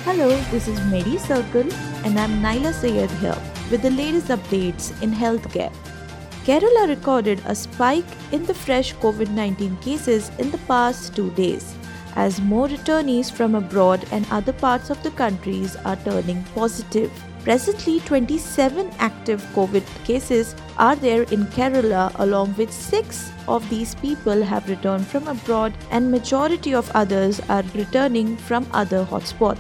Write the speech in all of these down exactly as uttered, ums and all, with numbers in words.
Hello, this is Medi Circle and I'm Naila Sayed here with the latest updates in healthcare. Kerala recorded a spike in the fresh COVID nineteen cases in the past two days as more returnees from abroad and other parts of the countries are turning positive. Presently, twenty-seven active COVID cases are there in Kerala, along with six of these people have returned from abroad and majority of others are returning from other hotspots.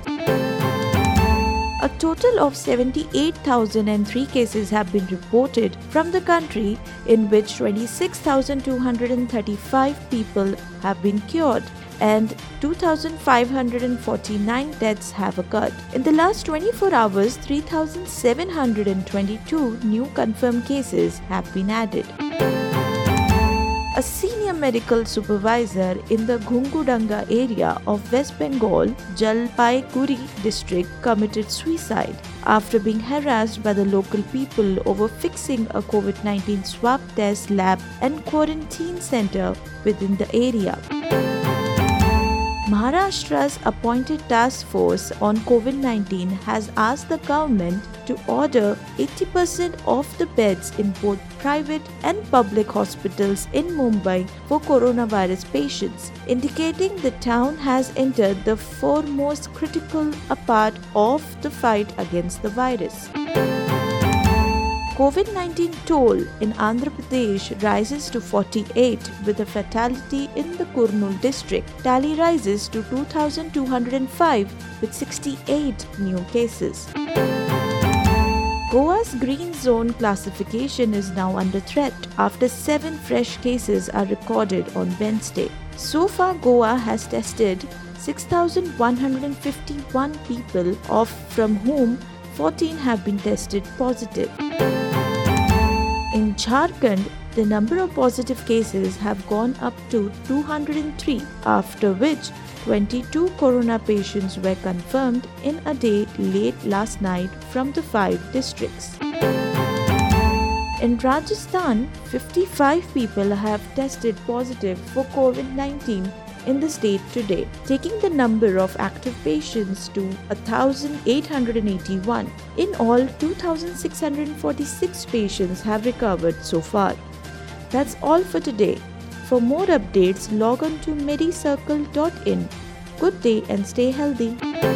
A total of seventy-eight thousand three cases have been reported from the country, in which twenty-six thousand two hundred thirty-five people have been cured and two thousand five hundred forty-nine deaths have occurred. In the last twenty-four hours, three thousand seven hundred twenty-two new confirmed cases have been added. A senior medical supervisor in the Ghungudanga area of West Bengal, Jalpaiguri district, committed suicide after being harassed by the local people over fixing a COVID nineteen swab test lab and quarantine center within the area. Maharashtra's appointed task force on COVID nineteen has asked the government to order eighty percent of the beds in both private and public hospitals in Mumbai for coronavirus patients, indicating the town has entered the foremost critical part of the fight against the virus. COVID nineteen toll in Andhra Pradesh rises to forty-eight with a fatality in the Kurnool district. Tally rises to two thousand two hundred five with sixty-eight new cases. Goa's green zone classification is now under threat after seven fresh cases are recorded on Wednesday. So far, Goa has tested six thousand one hundred fifty-one people, of from whom fourteen have been tested positive. In Jharkhand, the number of positive cases have gone up to two hundred three, after which twenty-two corona patients were confirmed in a day late last night from the five districts. In Rajasthan, fifty-five people have tested positive for COVID nineteen in the state today, taking the number of active patients to one thousand eight hundred eighty-one. In all, two thousand six hundred forty-six patients have recovered so far. That's all for today. For more updates, log on to medicircle dot in. Good day and stay healthy.